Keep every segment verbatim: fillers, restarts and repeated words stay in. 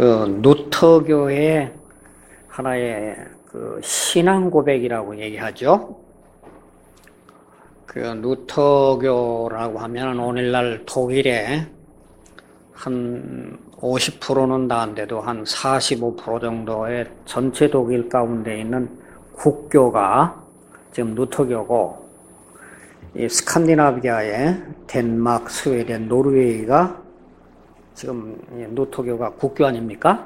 그 누터교의 하나의 그 신앙 고백이라고 얘기하죠. 그 누터교라고 하면 오늘날 독일에 한 오십 퍼센트는 다 안 돼도 한 사십오 퍼센트 정도의 전체 독일 가운데 있는 국교가 지금 누터교고, 이 스칸디나비아의 덴마크, 스웨덴, 노르웨이가 지금 누터교가 국교 아닙니까?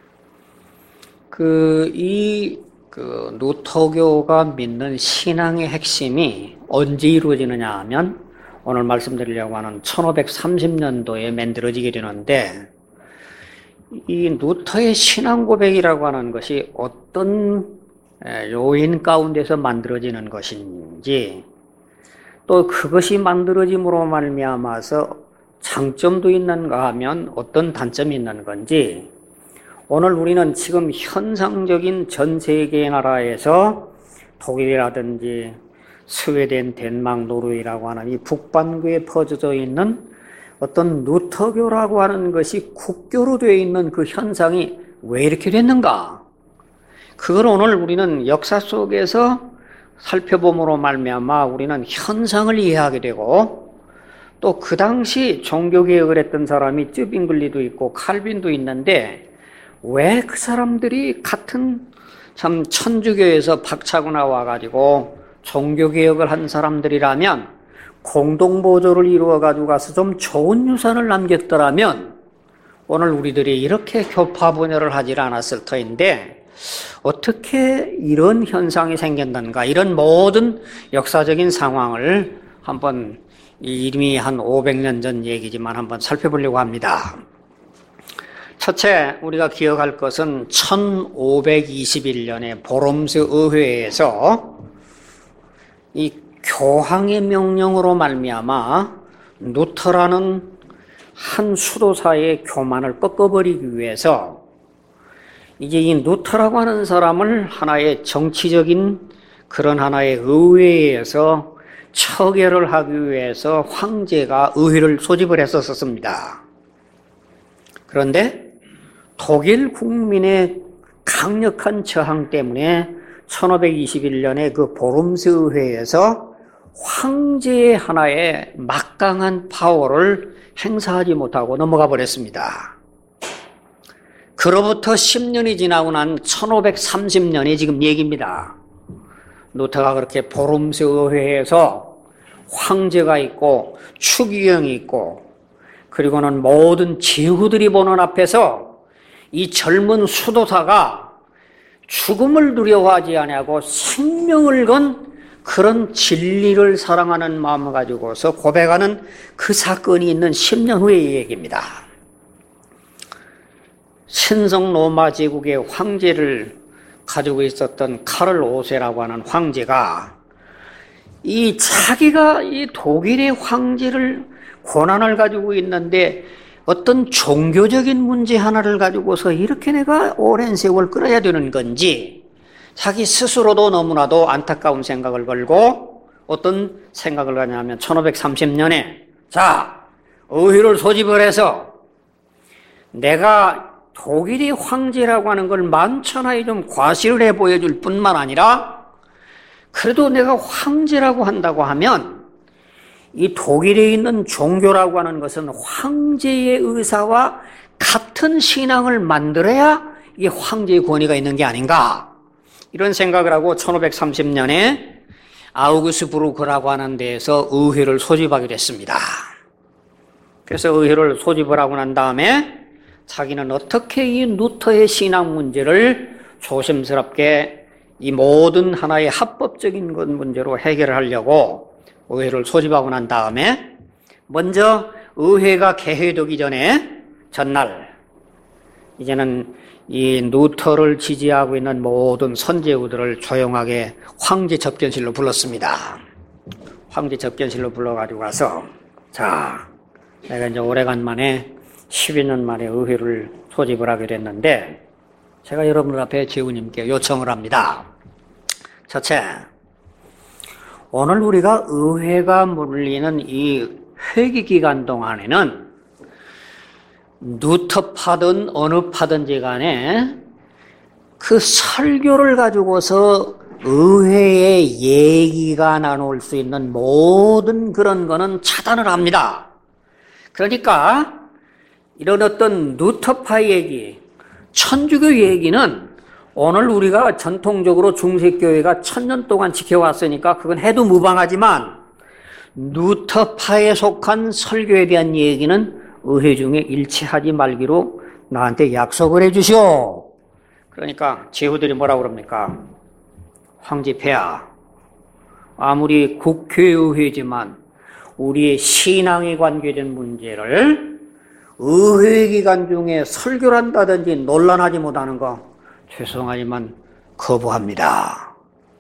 그, 이, 그, 누터교가 믿는 신앙의 핵심이 언제 이루어지느냐 하면, 오늘 말씀드리려고 하는 천오백삼십 년도에 만들어지게 되는데, 이 누터의 신앙 고백이라고 하는 것이 어떤 요인 가운데서 만들어지는 것인지, 또 그것이 만들어짐으로 말미암아서 장점도 있는가 하면 어떤 단점이 있는 건지, 오늘 우리는 지금 현상적인 전 세계 나라에서 독일이라든지 스웨덴, 덴마크, 노르웨이라고 하는 이 북반구에 퍼져져 있는 어떤 누터교라고 하는 것이 국교로 되어 있는 그 현상이 왜 이렇게 됐는가? 그걸 오늘 우리는 역사 속에서 살펴봄으로 말미암아 우리는 현상을 이해하게 되고, 또 그 당시 종교개혁을 했던 사람이 쯔빙글리도 있고 칼빈도 있는데, 왜 그 사람들이 같은 참 천주교에서 박차고 나와가지고 종교개혁을 한 사람들이라면 공동보조를 이루어가지고 가서 좀 좋은 유산을 남겼더라면 오늘 우리들이 이렇게 교파분열을 하질 않았을 터인데, 어떻게 이런 현상이 생겼는가, 이런 모든 역사적인 상황을 한번, 이미 한 오백 년 전 얘기지만 한번 살펴보려고 합니다. 첫째, 우리가 기억할 것은 천오백이십일 년에 보름스 의회에서 이 교황의 명령으로 말미암아 누터라는 한 수도사의 교만을 꺾어버리기 위해서 이제 이 누터라고 하는 사람을 하나의 정치적인 그런 하나의 의회에서 처결을 하기 위해서 황제가 의회를 소집을 했었습니다. 그런데 독일 국민의 강력한 저항 때문에 천오백이십일 년에 그 보름스 의회에서 황제의 하나의 막강한 파워를 행사하지 못하고 넘어가 버렸습니다. 그로부터 십 년이 지나고 난 천오백삼십 년이 지금 얘기입니다. 누터가 그렇게 보름스 의회에서 황제가 있고 추기경이 있고, 그리고는 모든 지후들이 보는 앞에서 이 젊은 수도사가 죽음을 두려워하지 아니하고 생명을 건 그런 진리를 사랑하는 마음을 가지고서 고백하는 그 사건이 있는 십 년 후의 얘기입니다. 신성 로마 제국의 황제를 가지고 있었던 카를 오 세라고 하는 황제가 이 자기가 이 독일의 황제를 권한을 가지고 있는데 어떤 종교적인 문제 하나를 가지고서 이렇게 내가 오랜 세월 끌어야 되는 건지, 자기 스스로도 너무나도 안타까운 생각을 걸고 어떤 생각을 하냐면 천오백삼십 년에 자, 의회를 소집을 해서 내가 독일의 황제라고 하는 걸 만천하에 좀 과시를 해 보여줄 뿐만 아니라, 그래도 내가 황제라고 한다고 하면 이 독일에 있는 종교라고 하는 것은 황제의 의사와 같은 신앙을 만들어야 이게 황제의 권위가 있는 게 아닌가, 이런 생각을 하고 천오백삼십 년에 아우구스부르크라고 하는 데에서 의회를 소집하게 됐습니다. 그래서 의회를 소집을 하고 난 다음에 자기는 어떻게 이 누터의 신앙 문제를 조심스럽게 이 모든 하나의 합법적인 것 문제로 해결을 하려고 의회를 소집하고 난 다음에, 먼저 의회가 개회되기 전에 전날 이제는 이 누터를 지지하고 있는 모든 선제우들을 조용하게 황제 접견실로 불렀습니다. 황제 접견실로 불러가지고 가서, 자, 내가 이제 오래간만에 십이 년 만에 의회를 소집을 하게 됐는데 제가 여러분들 앞에 제후님께 요청을 합니다. 첫째, 오늘 우리가 의회가 물리는 이 회기 기간 동안에는 루터파든 어느 파든지 간에 그 설교를 가지고서 의회의 얘기가 나눌 수 있는 모든 그런 거는 차단을 합니다. 그러니까 이런 어떤 루터파 얘기, 천주교 얘기는 오늘 우리가 전통적으로 중세교회가 천년 동안 지켜왔으니까 그건 해도 무방하지만 루터파에 속한 설교에 대한 얘기는 의회 중에 일치하지 말기로 나한테 약속을 해 주시오. 그러니까 제후들이 뭐라고 그럽니까? 황제 폐하, 아무리 국회의회지만 우리의 신앙에 관계된 문제를 의회 기간 중에 설교를 한다든지 논란하지 못하는 거 죄송하지만 거부합니다.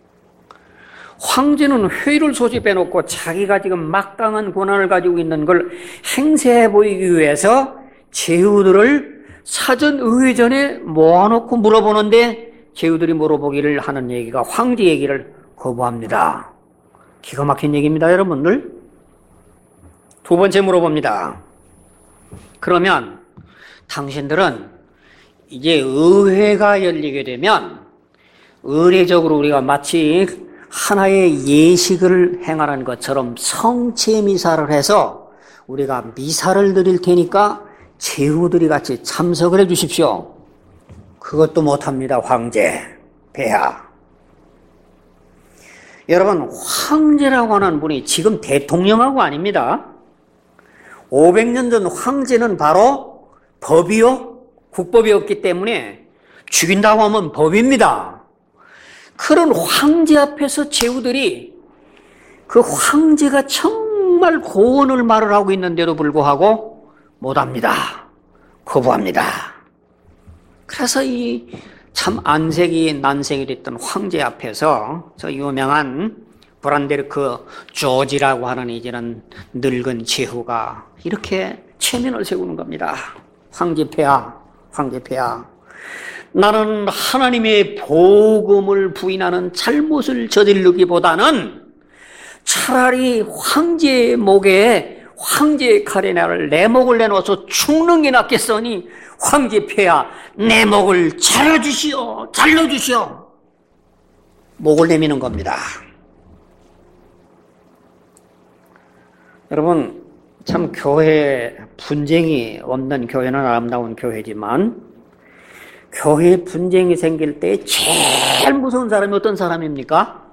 황제는 회의를 소집해놓고 자기가 지금 막강한 권한을 가지고 있는 걸 행세해 보이기 위해서 제후들을 사전 의회전에 모아놓고 물어보는데 제후들이 물어보기를 하는 얘기가 황제 얘기를 거부합니다. 기가 막힌 얘기입니다, 여러분들. 두 번째 물어봅니다. 그러면 당신들은 이제 의회가 열리게 되면 의례적으로 우리가 마치 하나의 예식을 행하는 것처럼 성체 미사를 해서 우리가 미사를 드릴 테니까 제후들이 같이 참석을 해 주십시오. 그것도 못합니다, 황제, 폐하. 여러분, 황제라고 하는 분이 지금 대통령하고 아닙니다. 오백 년 전 황제는 바로 법이요, 국법이었기 때문에 죽인다고 하면 법입니다. 그런 황제 앞에서 제후들이 그 황제가 정말 고언을 말을 하고 있는데도 불구하고 못합니다. 거부합니다. 그래서 이 참 안색이 난색이 됐던 황제 앞에서 저 유명한 브란데르크 조지라고 하는 이제는 늙은 제후가 이렇게 체면을 세우는 겁니다. 황제 폐하, 황제 폐하. 나는 하나님의 복음을 부인하는 잘못을 저지르기보다는 차라리 황제의 목에 황제의 칼에 나를 내 목을 내놓아서 죽는 게 낫겠으니 황제 폐하 내 목을 잘라주시오, 잘라주시오. 목을 내미는 겁니다. 여러분, 참 교회 분쟁이 없는 교회는 아름다운 교회지만 교회에 분쟁이 생길 때 제일 무서운 사람이 어떤 사람입니까?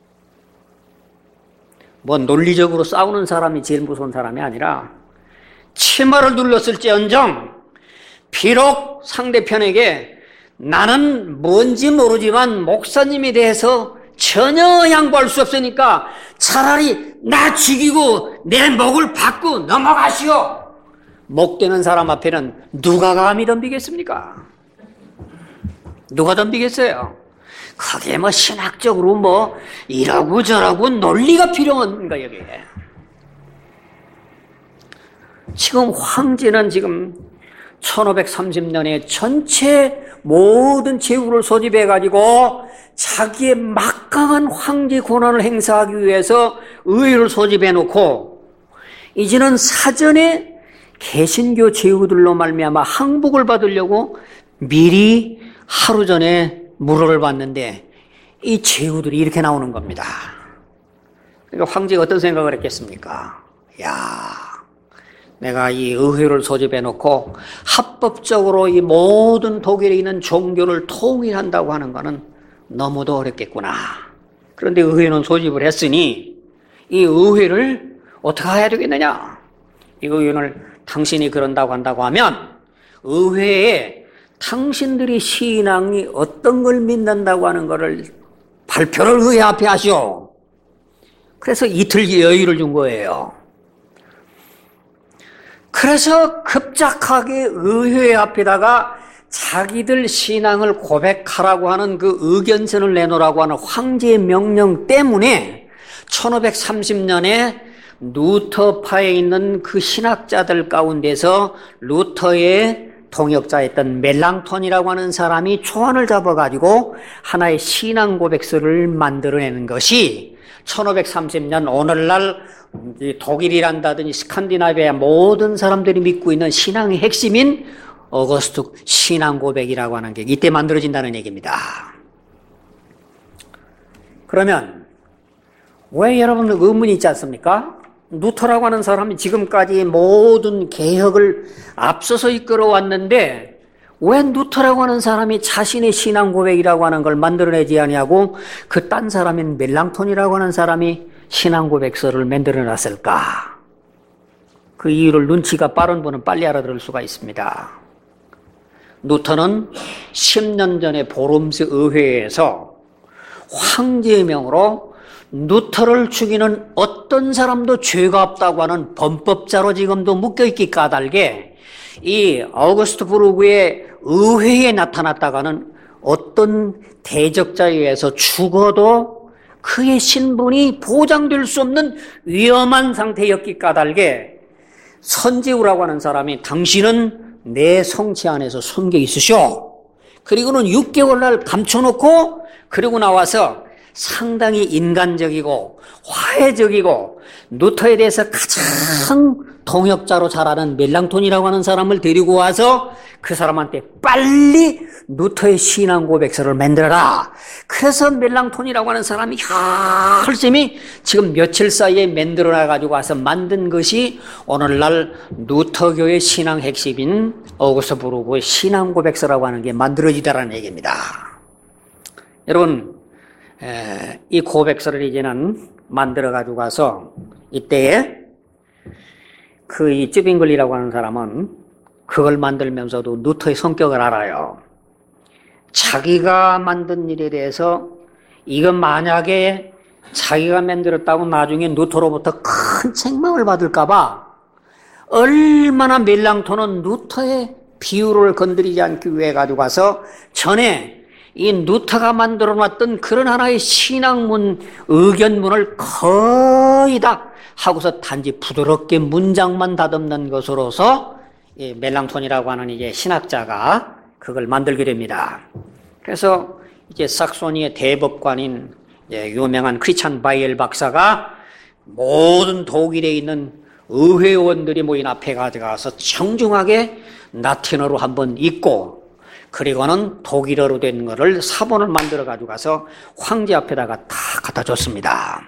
뭐 논리적으로 싸우는 사람이 제일 무서운 사람이 아니라 치마를 눌렀을지언정 비록 상대편에게 나는 뭔지 모르지만 목사님에 대해서 전혀 양보할 수 없으니까 차라리 나 죽이고 내 목을 받고 넘어가시오. 목되는 사람 앞에는 누가 감히 덤비겠습니까? 누가 덤비겠어요? 그게 뭐 신학적으로 뭐 이라고 저라고 논리가 필요한가 여기에. 지금 황제는 지금 천오백삼십 년에 전체 모든 제후를 소집해가지고 자기의 막강한 황제 권한을 행사하기 위해서 의회를 소집해놓고 이제는 사전에 개신교 제후들로 말미암아 항복을 받으려고 미리 하루 전에 물어를 받는데 이 제후들이 이렇게 나오는 겁니다. 그러니까 황제가 어떤 생각을 했겠습니까? 야, 내가 이 의회를 소집해놓고 합법적으로 이 모든 독일에 있는 종교를 통일한다고 하는 것은 너무도 어렵겠구나. 그런데 의회는 소집을 했으니 이 의회를 어떻게 해야 되겠느냐? 이 의회를 당신이 그런다고 한다고 하면 의회에 당신들이 신앙이 어떤 걸 믿는다고 하는 것을 발표를 의회 앞에 하시오. 그래서 이틀 여유를 준 거예요. 그래서 급작하게 의회 앞에다가 자기들 신앙을 고백하라고 하는 그 의견서를 내놓으라고 하는 황제의 명령 때문에 천오백삼십 년에 루터파에 있는 그 신학자들 가운데서 루터의 동역자였던 멜랑톤이라고 하는 사람이 초안을 잡아가지고 하나의 신앙 고백서를 만들어내는 것이 천오백삼십 년 오늘날 독일이란다든지 스칸디나비아 모든 사람들이 믿고 있는 신앙의 핵심인 어거스트 신앙 고백이라고 하는 게 이때 만들어진다는 얘기입니다. 그러면 왜 여러분 의문이 있지 않습니까? 루터라고 하는 사람이 지금까지 모든 개혁을 앞서서 이끌어왔는데 왜 루터라고 하는 사람이 자신의 신앙 고백이라고 하는 걸 만들어내지 않냐고 그 딴 사람인 멜랑톤이라고 하는 사람이 신앙 고백서를 만들어놨을까? 그 이유를 눈치가 빠른 분은 빨리 알아들을 수가 있습니다. 루터는 십 년 전에 보름스 의회에서 황제의 명으로 루터를 죽이는 어떤 사람도 죄가 없다고 하는 범법자로 지금도 묶여있기 까닭에 이 아우구스트 부르크의 의회에 나타났다가는 어떤 대적자에 의해서 죽어도 그의 신분이 보장될 수 없는 위험한 상태였기 까닭에 선제우라고 하는 사람이 당신은 내 성체 안에서 숨겨 있으쇼. 그리고는 육 개월날 감춰놓고 그리고 나와서 상당히 인간적이고 화해적이고 루터에 대해서 가장 동역자로 잘 아는 멜랑톤이라고 하는 사람을 데리고 와서 그 사람한테 빨리 루터의 신앙 고백서를 만들어라. 그래서 멜랑톤이라고 하는 사람이 열심히 지금 며칠 사이에 만들어놔 가지고 와서 만든 것이 오늘날 루터교의 신앙 핵심인 어거스트 부르크의 신앙 고백서라고 하는 게 만들어지다라는 얘기입니다. 여러분, 에, 이 고백서를 이제는 만들어 가지고 가서 이때에 그 이 쯔빙글리라고 하는 사람은 그걸 만들면서도 루터의 성격을 알아요. 자기가 만든 일에 대해서 이건 만약에 자기가 만들었다고 나중에 루터로부터 큰 책망을 받을까봐 얼마나 멜랑톤은 루터의 비유를 건드리지 않기 위해 가지고 가서 전에 이 루터가 만들어놨던 그런 하나의 신학문, 의견문을 거의 다 하고서 단지 부드럽게 문장만 다듬는 것으로서 이 멜랑톤이라고 하는 이제 신학자가 그걸 만들게 됩니다. 그래서 이제 sak소니의 대법관인 유명한 크리스찬 바이엘 박사가 모든 독일에 있는 의회의원들이 모인 앞에 가져가서 정중하게 라틴어로 한번 읽고 그리고는 독일어로 된 거를 사본을 만들어 가지고 가서 황제 앞에다가 다 갖다 줬습니다.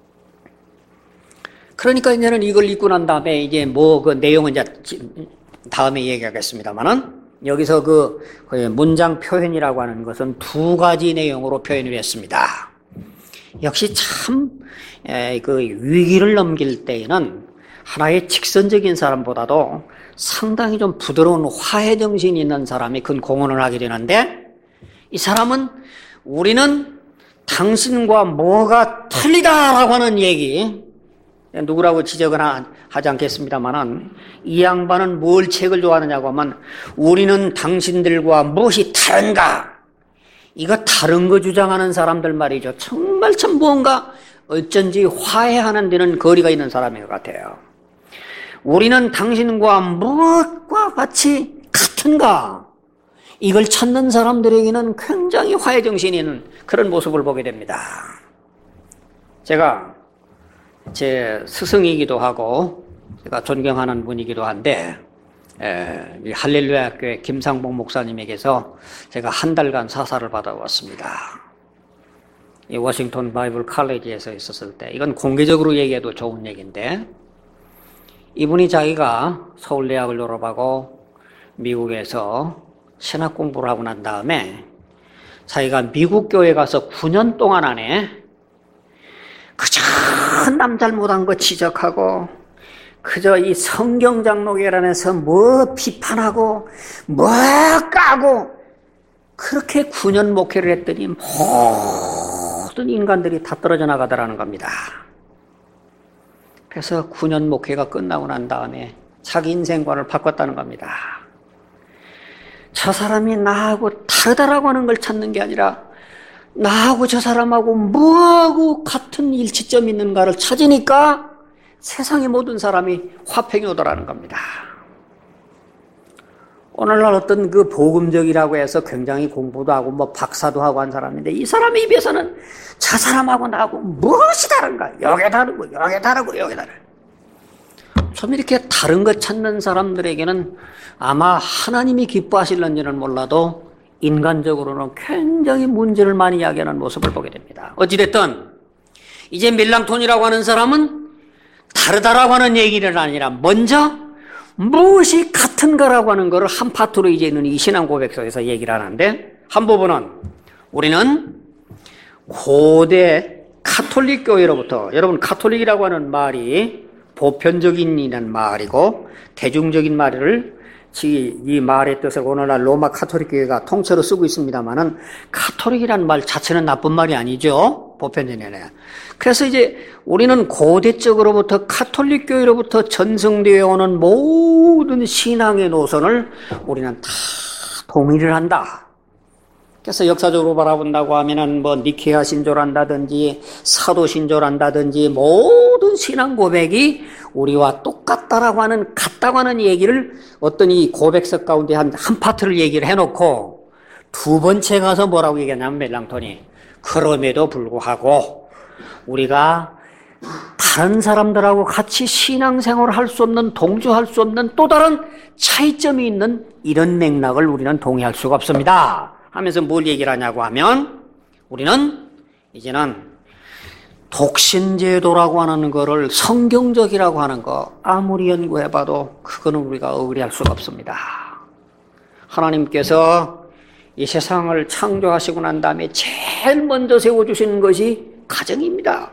그러니까 이제는 이걸 읽고 난 다음에 이제 뭐 그 내용은 이제 다음에 얘기하겠습니다만은 여기서 그 문장 표현이라고 하는 것은 두 가지 내용으로 표현을 했습니다. 역시 참 그 위기를 넘길 때에는 하나의 직선적인 사람보다도 상당히 좀 부드러운 화해 정신이 있는 사람이 큰 공헌을 하게 되는데 이 사람은 우리는 당신과 뭐가 틀리다라고 하는 얘기 누구라고 지적은 하지 않겠습니다만은 이 양반은 뭘 책을 좋아하느냐고 하면 우리는 당신들과 무엇이 다른가 이거 다른 거 주장하는 사람들 말이죠. 정말 참 뭔가 어쩐지 화해하는 데는 거리가 있는 사람인 것 같아요. 우리는 당신과 무엇과 같이 같은가? 이걸 찾는 사람들에게는 굉장히 화해 정신이 있는 그런 모습을 보게 됩니다. 제가 제 스승이기도 하고 제가 존경하는 분이기도 한데 에, 이 할렐루야 교회 김상복 목사님에게서 제가 한 달간 사사를 받아왔습니다. 이 워싱턴 바이블 칼리지에서 있었을 때 이건 공개적으로 얘기해도 좋은 얘기인데 이분이 자기가 서울대학을 졸업하고 미국에서 신학 공부를 하고 난 다음에 자기가 미국 교회 가서 구 년 동안 안에 그저 남 잘못한 거 지적하고 그저 이 성경 장로교회라면서 뭐 비판하고 뭐 까고 그렇게 구 년 목회를 했더니 모든 인간들이 다 떨어져 나가더라는 겁니다. 그래서 구 년 목회가 끝나고 난 다음에 자기 인생관을 바꿨다는 겁니다. 저 사람이 나하고 다르다라고 하는 걸 찾는 게 아니라 나하고 저 사람하고 뭐하고 같은 일치점이 있는가를 찾으니까 세상의 모든 사람이 화평이 오더라는 겁니다. 오늘날 어떤 그 복음적이라고 해서 굉장히 공부도 하고 뭐 박사도 하고 한 사람인데 이 사람의 입에서는 저 사람하고 나하고 무엇이 다른가? 여기 다르고 여기 다르고 여기 다르고. 좀 이렇게 다른 것 찾는 사람들에게는 아마 하나님이 기뻐하실런지는 몰라도 인간적으로는 굉장히 문제를 많이 야기하는 모습을 보게 됩니다. 어찌됐든 이제 멜랑톤이라고 하는 사람은 다르다라고 하는 얘기는 아니라 먼저 무엇이 같은가라고 하는 것을 한 파트로 이제는 이 신앙 고백서에서 얘기를 하는데, 한 부분은 우리는 고대 카톨릭 교회로부터, 여러분 카톨릭이라고 하는 말이 보편적인이라는 말이고 대중적인 말을 이 말의 뜻을 오늘날 로마 카톨릭 교회가 통째로 쓰고 있습니다만은 카톨릭이라는 말 자체는 나쁜 말이 아니죠. 보편적이네. 그래서 이제 우리는 고대적으로부터 카톨릭 교회로부터 전승되어 오는 모든 신앙의 노선을 우리는 다 동의를 한다. 그래서 역사적으로 바라본다고 하면은 뭐 니케아 신조란다든지 사도 신조란다든지 모든 신앙 고백이 우리와 똑같다라고 하는 같다고 하는 얘기를 어떤 이 고백서 가운데 한, 한 파트를 얘기를 해놓고 두 번째 가서 뭐라고 얘기하냐면 멜랑톤이 그럼에도 불구하고 우리가 다른 사람들하고 같이 신앙생활을 할 수 없는, 동조할 수 없는 또 다른 차이점이 있는 이런 맥락을 우리는 동의할 수가 없습니다 하면서 뭘 얘기를 하냐고 하면 우리는 이제는 독신제도라고 하는 거를 성경적이라고 하는 거 아무리 연구해봐도 그거는 우리가 의뢰할 수가 없습니다. 하나님께서 이 세상을 창조하시고 난 다음에 제일 먼저 세워주시는 것이 가정입니다.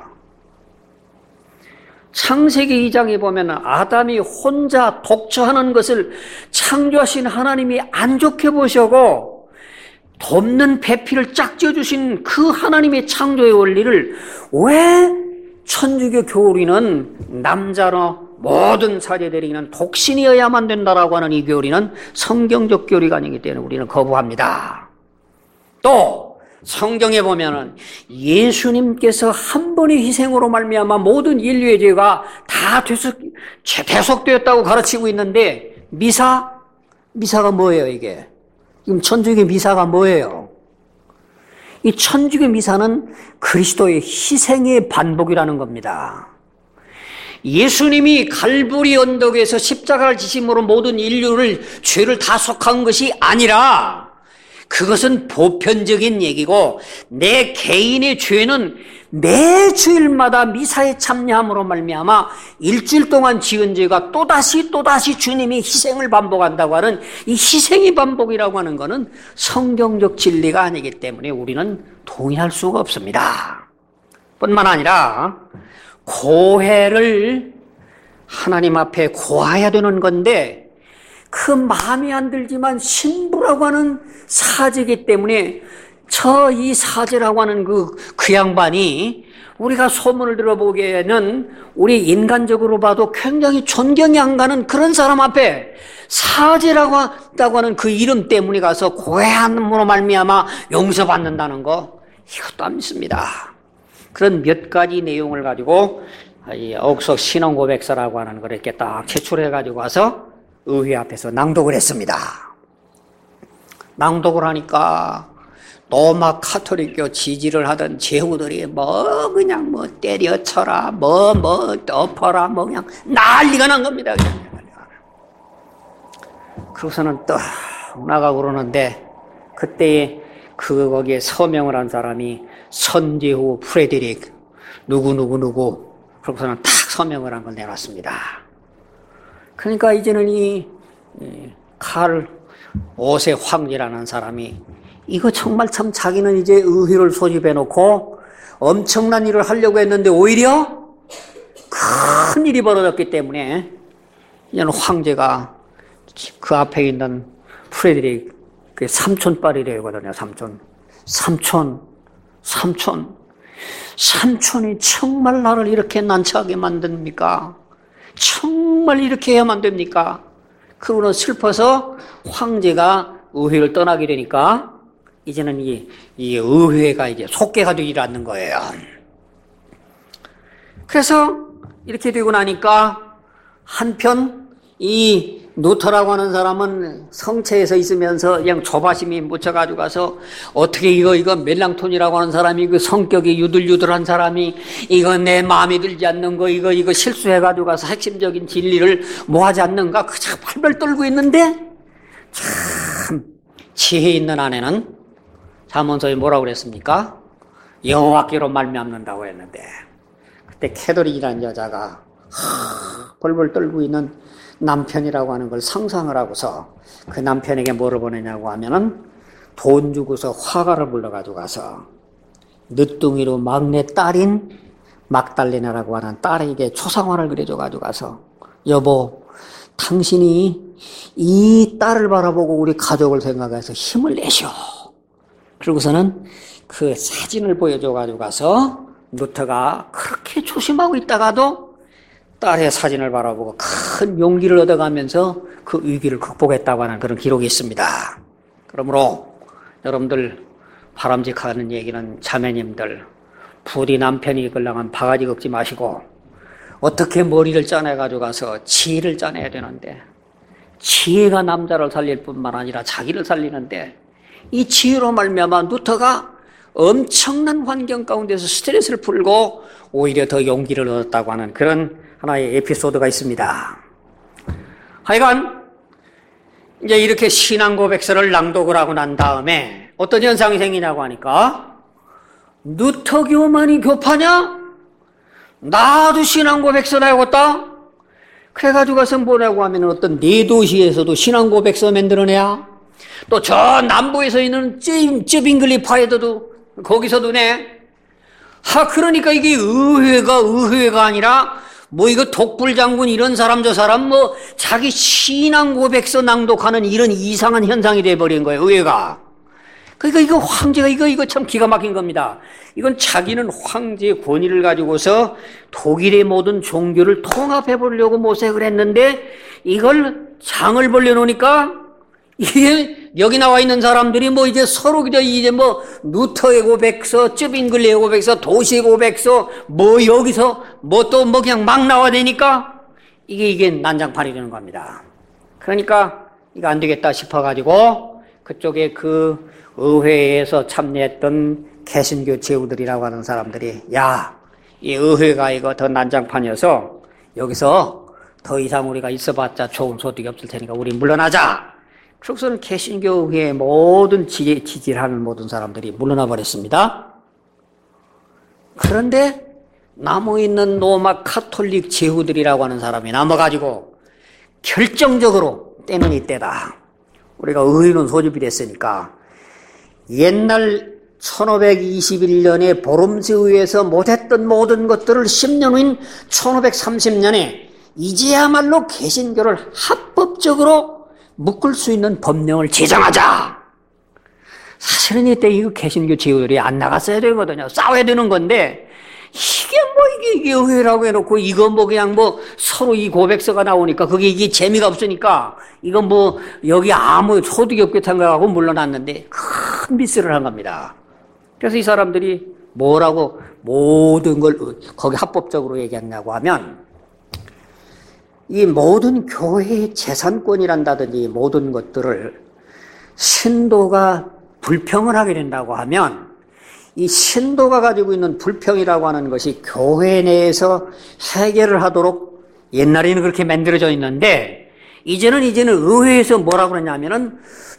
창세기 이 장에 보면 아담이 혼자 독처하는 것을 창조하신 하나님이 안 좋게 보시고 돕는 배필을 짝지어주신 그 하나님의 창조의 원리를 왜 천주교 교리는 남자로 모든 사제들에게는 독신이어야만 된다라고 하는 이 교리는 성경적 교리가 아니기 때문에 우리는 거부합니다. 또 성경에 보면은 예수님께서 한 번의 희생으로 말미암아 모든 인류의 죄가 다 대속, 대속되었다고 가르치고 있는데 미사? 미사가 뭐예요 이게? 지금 천주교 미사가 뭐예요? 이 천주교 미사는 그리스도의 희생의 반복이라는 겁니다. 예수님이 갈보리 언덕에서 십자가를 지심으로 모든 인류를 죄를 다 속한 것이 아니라 그것은 보편적인 얘기고 내 개인의 죄는 매 주일마다 미사에 참여함으로 말미암아 일주일 동안 지은 죄가 또다시 또다시 주님이 희생을 반복한다고 하는 이 희생의 반복이라고 하는 것은 성경적 진리가 아니기 때문에 우리는 동의할 수가 없습니다. 뿐만 아니라 고해를 하나님 앞에 고해야 되는 건데 그 마음에 안 들지만 신부라고 하는 사제이기 때문에 저 이 사제라고 하는 그, 그 양반이 우리가 소문을 들어보기에는 우리 인간적으로 봐도 굉장히 존경이 안 가는 그런 사람 앞에 사제라고 한다고 하는 그 이름 때문에 가서 고해함으로 말미암아 용서받는다는 거 이것도 안 믿습니다. 그런 몇 가지 내용을 가지고 이 옥석 신앙고백서라고 하는 걸 이렇게 딱 제출해 가지고 와서 의회 앞에서 낭독을 했습니다. 낭독을 하니까 로마 카톨릭교 지지를 하던 제후들이 뭐 그냥 뭐 때려쳐라 뭐 뭐 덮어라 뭐 그냥 난리가 난 겁니다. 그냥. 그러고서는 또 나가고 그러는데 그때 그 거기에 서명을 한 사람이 선제후 프레드릭 누구 누구 누구 그러고서는 탁 서명을 한 걸 내놨습니다. 그러니까 이제는 이 칼 오세 황제라는 사람이 이거 정말 참 자기는 이제 의회를 소집해 놓고 엄청난 일을 하려고 했는데 오히려 큰 일이 벌어졌기 때문에 이제는 황제가 그 앞에 있는 프레드릭 그 삼촌빨이 되거든요. 삼촌. 삼촌. 삼촌. 삼촌이 정말 나를 이렇게 난처하게 만듭니까? 정말 이렇게 해야만 됩니까? 그거는 슬퍼서 황제가 의회를 떠나게 되니까 이제는 이, 이 의회가 이제 속개가 되지 않는 거예요. 그래서 이렇게 되고 나니까 한편 이 누터라고 하는 사람은 성체에서 있으면서 그냥 조바심이 묻혀가지고 가서 어떻게 이거 이거 멜랑톤이라고 하는 사람이 그 성격이 유들유들한 사람이 이거 내 마음에 들지 않는 거 이거 이거 실수해가지고 가서 핵심적인 진리를 뭐하지 않는가 그저 팔벌 떨고 있는데 참 지혜 있는 아내는 잠언서에 뭐라고 그랬습니까? 여호와께로 말미암는다고 했는데 그때 캐더린이라는 여자가 하, 벌벌 떨고 있는 남편이라고 하는 걸 상상을 하고서 그 남편에게 뭐를 보내냐고 하면은 돈 주고서 화가를 불러가지고 가서 늦둥이로 막내 딸인 막달레나라고 하는 딸에게 초상화를 그려줘가지고 가서 여보 당신이 이 딸을 바라보고 우리 가족을 생각해서 힘을 내셔. 그러고서는 그 사진을 보여줘가지고 가서 누터가 그렇게 조심하고 있다가도 딸의 사진을 바라보고 큰 용기를 얻어가면서 그 위기를 극복했다고 하는 그런 기록이 있습니다. 그러므로 여러분들 바람직하는 얘기는 자매님들 부디 남편이 이끌랑한 바가지 긁지 마시고 어떻게 머리를 짜내가지고 가서 지혜를 짜내야 되는데 지혜가 남자를 살릴 뿐만 아니라 자기를 살리는데 이 지혜로 말미암아 누터가 엄청난 환경 가운데서 스트레스를 풀고 오히려 더 용기를 얻었다고 하는 그런 하나의 에피소드가 있습니다. 하여간 이제 이렇게 신앙 고백서를 낭독을 하고 난 다음에 어떤 현상이 생기냐고 하니까 누터 교만이 교파냐? 나도 신앙 고백서 내야겠다. 그래가지고 가서 뭐라고 하면 어떤 네 도시에서도 신앙 고백서 만들어내야 또 저 남부에서 있는 쯔빙글리파에도 거기서도 내. 하 그러니까 이게 의회가 의회가 아니라 뭐 이거 독불장군 이런 사람 저 사람 뭐 자기 신앙 고백서 낭독하는 이런 이상한 현상이 돼버린 거예요. 의회가. 그러니까 이거 황제가 이거 이거 참 기가 막힌 겁니다. 이건 자기는 황제의 권위를 가지고서 독일의 모든 종교를 통합해 보려고 모색을 했는데 이걸 장을 벌려놓으니까 이게 여기 나와 있는 사람들이 뭐 이제 서로 이제 뭐 누터의 고백서, 쯔빙글리의 고백서, 도시의 고백서, 뭐 여기서 뭐 또 뭐 그냥 막 나와야 되니까 이게 이게 난장판이 되는 겁니다. 그러니까 이거 안 되겠다 싶어가지고 그쪽에 그 의회에서 참여했던 개신교 제후들이라고 하는 사람들이 야, 이 의회가 이거 더 난장판이어서 여기서 더 이상 우리가 있어봤자 좋은 소득이 없을 테니까 우리 물러나자. 그래서는 개신교회의 모든 지, 지지를 하는 모든 사람들이 물러나 버렸습니다. 그런데 남아있는 로마 카톨릭 제후들이라고 하는 사람이 남아가지고 결정적으로 때는 이때다. 우리가 의회는 소집이 됐으니까 옛날 천오백이십일 년에 보름스 의회에서 못했던 모든 것들을 십 년 후인 천오백삼십 년에 이제야말로 개신교를 합법적으로 묶을 수 있는 법령을 제정하자. 사실은 이때 이거 개신교 제후들이 안 나갔어야 되거든요. 싸워야 되는 건데 이게 뭐 이게, 이게 의회라고 해놓고 이거 뭐 그냥 뭐 서로 이 고백서가 나오니까 그게 이게 재미가 없으니까 이건 뭐 여기 아무 소득이 없게 생각하고 물러났는데 큰 미스를 한 겁니다. 그래서 이 사람들이 뭐라고 모든 걸 거기 합법적으로 얘기했냐고 하면 이 모든 교회의 재산권이란다든지 모든 것들을 신도가 불평을 하게 된다고 하면 이 신도가 가지고 있는 불평이라고 하는 것이 교회 내에서 해결을 하도록 옛날에는 그렇게 만들어져 있는데 이제는 이제는 의회에서 뭐라고 그러냐면은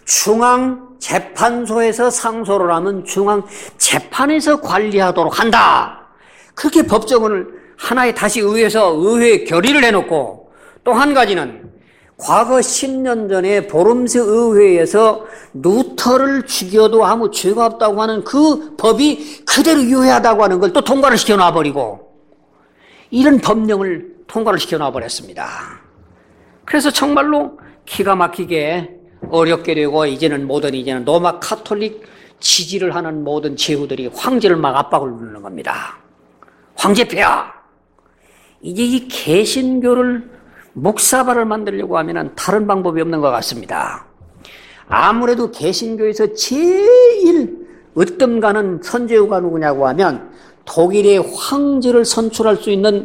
중앙재판소에서 상소를 하면 중앙재판에서 관리하도록 한다. 그렇게 법정을 하나의 다시 의회에서 의회에 결의를 해놓고 또 한 가지는 과거 십 년 전에 보름스 의회에서 누터를 죽여도 아무 죄가 없다고 하는 그 법이 그대로 유효하다고 하는 걸 또 통과를 시켜놔 버리고 이런 법령을 통과를 시켜놔 버렸습니다. 그래서 정말로 기가 막히게 어렵게 되고 이제는 모든 이제는 로마 카톨릭 지지를 하는 모든 제후들이 황제를 막 압박을 누르는 겁니다. 황제폐하! 이제 이 개신교를 목사발을 만들려고 하면 다른 방법이 없는 것 같습니다. 아무래도 개신교에서 제일 으뜸 가는 선제후가 누구냐고 하면 독일의 황제를 선출할 수 있는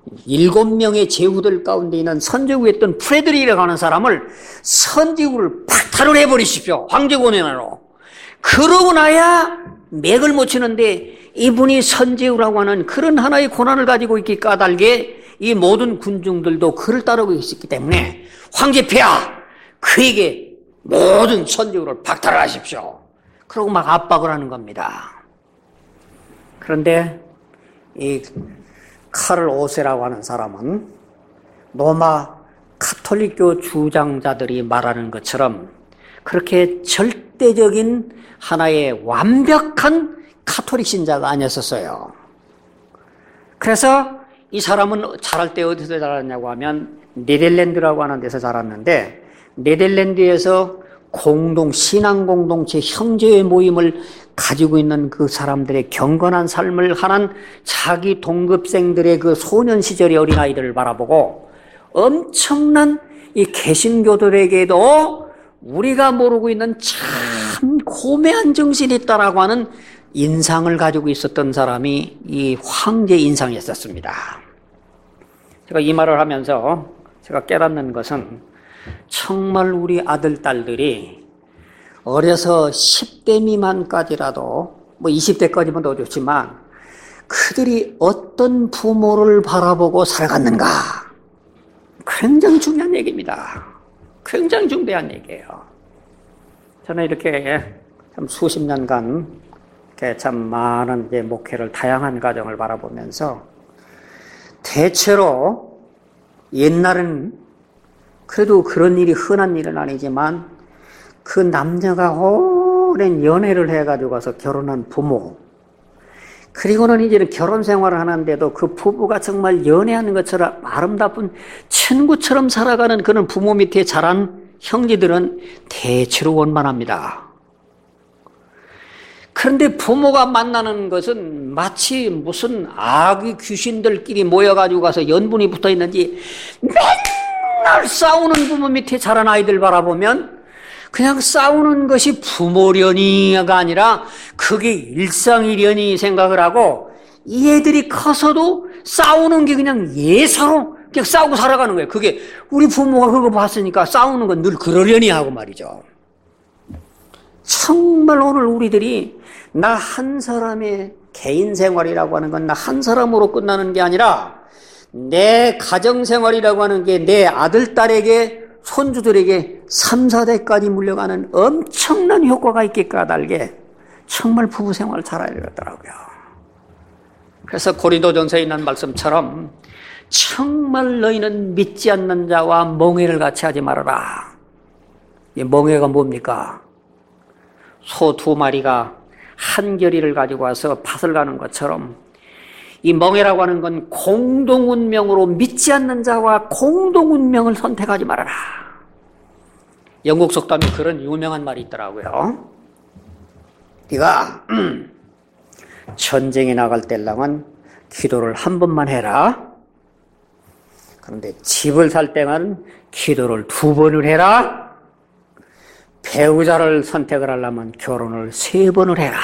일곱 명의 제후들 가운데 있는 선제후였던 프레드릭이라고 하는 사람을 선제후를 박탈을 해버리십시오. 황제권한으로. 그러고 나야 맥을 못 치는데 이분이 선제후라고 하는 그런 하나의 고난을 가지고 있기 까닭에 이 모든 군중들도 그를 따르고 있었기 때문에 황제 폐하 그에게 모든 선제후를 박탈을 하십시오. 그러고 막 압박을 하는 겁니다. 그런데 이 카를 오세라고 하는 사람은 로마 카톨릭교 주장자들이 말하는 것처럼 그렇게 절대적인 하나의 완벽한 카톨릭 신자가 아니었었어요. 그래서 이 사람은 자랄 때 어디서 자랐냐고 하면 네덜란드라고 하는 데서 자랐는데 네덜란드에서 공동 신앙 공동체 형제의 모임을 가지고 있는 그 사람들의 경건한 삶을 하는 자기 동급생들의 그 소년 시절의 어린아이들을 바라보고 엄청난 이 개신교들에게도 우리가 모르고 있는 참 고매한 정신이 있다라고 하는 인상을 가지고 있었던 사람이 이 황제 인상이었습니다. 제가 이 말을 하면서 제가 깨닫는 것은 정말 우리 아들, 딸들이 어려서 십 대 미만까지라도 뭐 이십 대까지면 더 좋지만 그들이 어떤 부모를 바라보고 살아갔는가 굉장히 중요한 얘기입니다. 굉장히 중대한 얘기예요. 저는 이렇게 참 수십 년간 이렇게 참 많은 이제 목회를 다양한 가정을 바라보면서 대체로 옛날은 그래도 그런 일이 흔한 일은 아니지만 그 남녀가 오랜 연애를 해가지고 가서 결혼한 부모 그리고는 이제는 결혼 생활을 하는데도 그 부부가 정말 연애하는 것처럼 아름다운 친구처럼 살아가는 그런 부모 밑에 자란 형제들은 대체로 원만합니다. 그런데 부모가 만나는 것은 마치 무슨 아기 귀신들끼리 모여가지고 가서 연분이 붙어 있는지 맨날 싸우는 부모 밑에 자란 아이들 바라보면 그냥 싸우는 것이 부모련이가 아니라 그게 일상이련이 생각을 하고 이 애들이 커서도 싸우는 게 그냥 예사로 그냥 싸우고 살아가는 거예요. 그게 우리 부모가 그거 봤으니까 싸우는 건 늘 그러려니 하고 말이죠. 정말 오늘 우리들이 나 한 사람의 개인 생활이라고 하는 건 나 한 사람으로 끝나는 게 아니라 내 가정 생활이라고 하는 게 내 아들, 딸에게 손주들에게 삼, 사 대까지 물려가는 엄청난 효과가 있게 까닭에 정말 부부 생활을 잘해야 되겠더라고요. 그래서 고린도전서에 있는 말씀처럼 정말 너희는 믿지 않는 자와 멍해를 같이 하지 말아라. 이 멍해가 뭡니까? 소 두 마리가 한 결의를 가지고 와서 밭을 가는 것처럼 이 멍해라고 하는 건 공동운명으로 믿지 않는 자와 공동운명을 선택하지 말아라. 영국 속담에 그런 유명한 말이 있더라고요. 네가 전쟁에 나갈 때랑은 기도를 한 번만 해라. 그런데 집을 살 때는 기도를 두 번을 해라. 배우자를 선택을 하려면 결혼을 세 번을 해라.